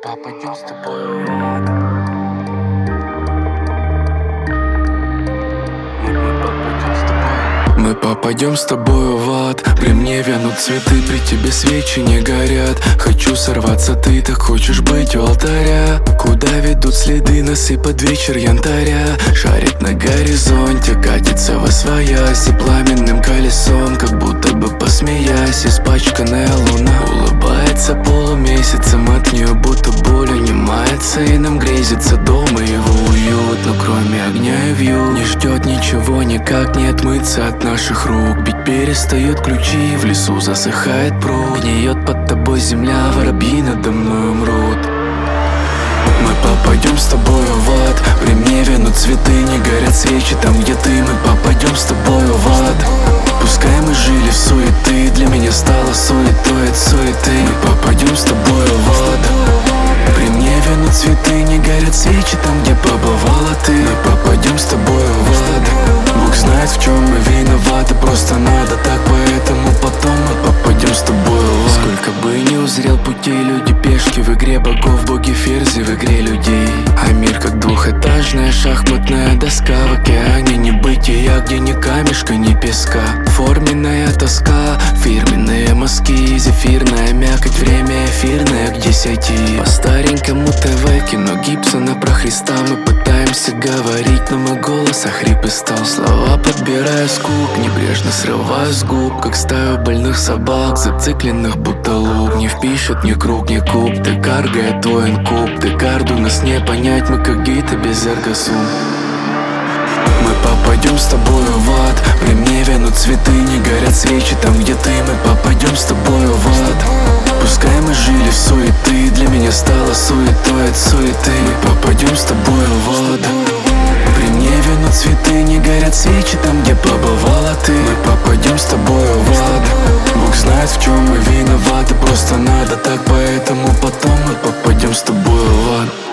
попадем с тобой в ад. Мы попадем с тобой в ад. При мне вянут цветы, при тебе свечи не горят. Хочу сорваться, ты так хочешь быть у алтаря. Куда ведут следы, насыпать вечер янтаря. Шарик на горизонте, катится восвоясь и пламенным колесом, как будто бы посмеясь. Испачканная луна улыбается полумесяцем, от нее будто боль унимается, и нам грезится дома его уют. Но кроме огня и вью не ждет ничего, никак не отмыться от наших рук. Бить перестают ключи, в лесу засыхает пруд. Гниет под тобой земля, воробьи надо мной умрут. Мы попадем с тобой в ад. При мне вянут цветы, не горят свечи там, где ты. Мы попадем с тобой в ад. Пускай мы жили в суеты, для меня стало суетой от суеты. Мы попадем с тобой в ад. При мне вянут цветы, не горят свечи там, где побывала ты. Мы попадем с тобой в ад. Бог знает, в чем мы виноваты, просто надо так, поэтому потом мы попадем с тобой в ад. Сколько бы не узрел путей, люди пешки в игре богов, боги ферзи в игре людей. А мир как двухэтажная шахматная доска в океане небытия, где ни камешка, ни песка. Форменная тоска, фирменные мазки, зефирная мякоть, время эфирное к 10. По старенькому ТВ, кино Гибсона про Христа. Мы пытаемся говорить, но мой голос охрип и стал. Слова подбирая скуп, небрежно срывая с губ, как стаю больных собак, зацикленных будто лук. Не впишет ни круг, ни куб, ты каргает твой инкуб. Декарду нас не понять, мы как гита без эргосум. Мы попадем с тобой в ад. При мне вянут цветы, не горят свечи там, где ты. Мы попадем с тобой в ад. Пускай мы жили в суеты, для меня стало суетой от суеты. Мы попадем с тобой в ад. При мне вянут цветы, не горят свечи там, где побывала ты. Мы попадем с тобой в ад. Бог знает, в чем мы виноваты, просто надо так, поэтому потом мы попадем с тобой в ад.